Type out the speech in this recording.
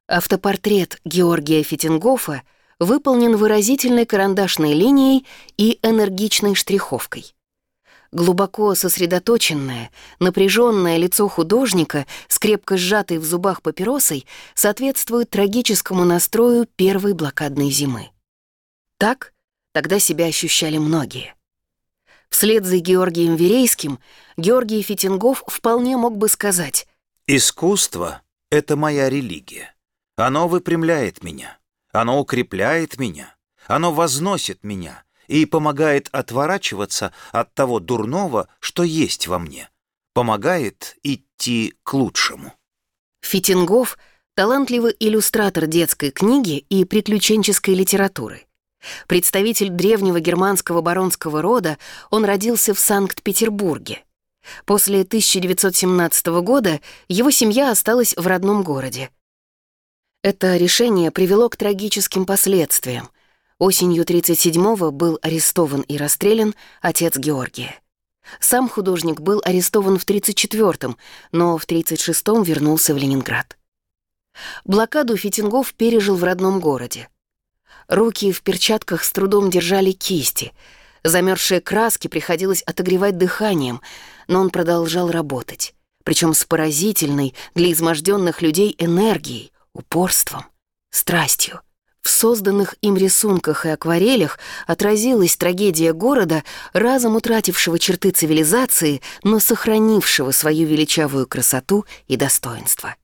Автопортрет Георгия Фитингофа выполнен выразительной карандашной линией и энергичной штриховкой. Глубоко сосредоточенное, напряженное лицо художника с крепко сжатой в зубах папиросой соответствует трагическому настрою первой блокадной зимы. Так тогда себя ощущали многие. Вслед за Георгием Верейским Георгий Фитингоф вполне мог бы сказать: «Искусство — это моя религия. Оно выпрямляет меня, оно укрепляет меня, оно возносит меня и помогает отворачиваться от того дурного, что есть во мне, помогает идти к лучшему». Фитингоф — талантливый иллюстратор детской книги и приключенческой литературы. Представитель древнего германского баронского рода, он родился в Санкт-Петербурге. После 1917 года его семья осталась в родном городе. Это решение привело к трагическим последствиям. Осенью 1937-го был арестован и расстрелян отец Георгия. Сам художник был арестован в 1934-м, но в 1936-м вернулся в Ленинград. Блокаду Фитингоф пережил в родном городе. Руки в перчатках с трудом держали кисти. Замерзшие краски приходилось отогревать дыханием, но он продолжал работать, причем с поразительной для изможденных людей энергией, упорством, страстью. В созданных им рисунках и акварелях отразилась трагедия города, разом утратившего черты цивилизации, но сохранившего свою величавую красоту и достоинство.